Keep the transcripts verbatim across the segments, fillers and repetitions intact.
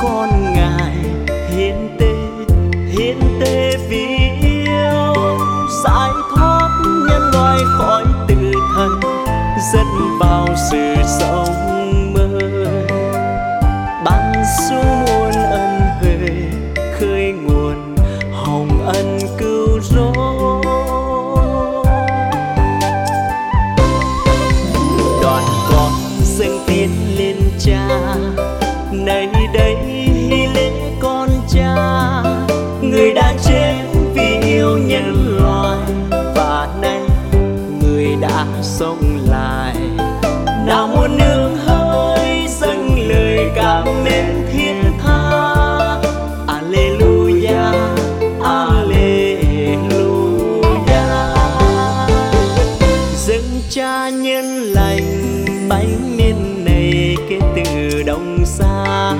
con ngài hiến tế, hiến tế vì yêu, giải thoát nhân loại khỏi tự thân, dẫn vào sự sống mới. Ban xuống muôn ân huệ, khơi nguồn hồng ân cứu rỗi. Đoàn con dâng tiến lên Cha, nay đây hy lễ con Cha. Người đã chết vì yêu nhân loại, và nay người đã sống lại. Nào muôn nước hỡi dâng lời cảm mến thiết tha. Alleluia, Alleluia. Dâng Cha nhân lành bánh miên này kết từ đông xa,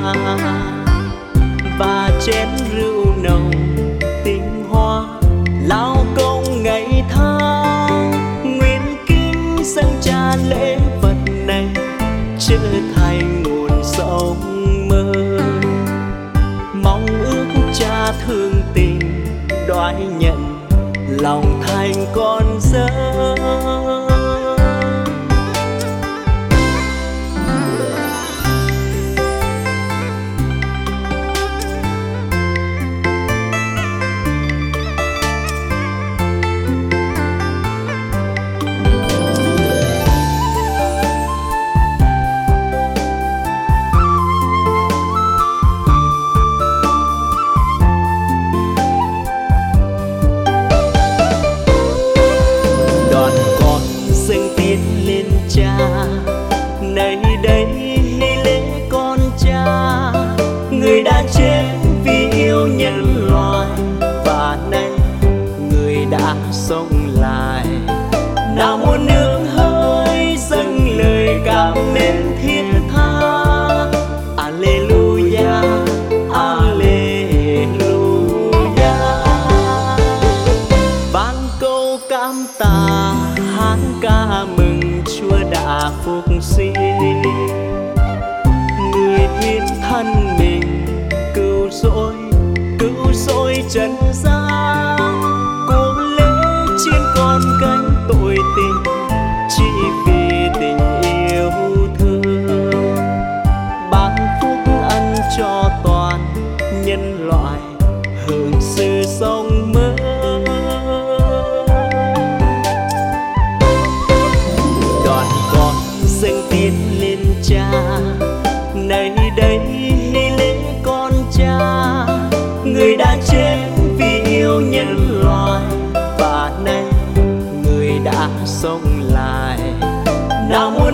và chén rượu nồng tinh hoa lao công ngày tháng. Nguyện kính dâng Cha lễ vật này trở thành nguồn sống mới. Mong ước Cha thương tình đoái nhận lòng thành con dâng. Nay đây hy lễ con Cha. Người đã chết vì yêu nhân loại, và nay người đã sống lại. Nào muôn nước hỡi dâng lời cảm mến thiết tha. Alleluia, Alleluia. Vang câu cảm tạ hát ca mừng Chúa đã phục sinh. Người hiến thân mình cứu rỗi, cứu rỗi trần gian. Cố lễ trên con gánh tội tình, chỉ vì tình yêu thương. Ban phúc ân cho toàn nhân loại hưởng sự sống mới. Dâng tiến lên Cha, nay đây hy lễ con Cha. Người đã chết vì yêu nhân loại, và nay người đã sống lại. Nào muôn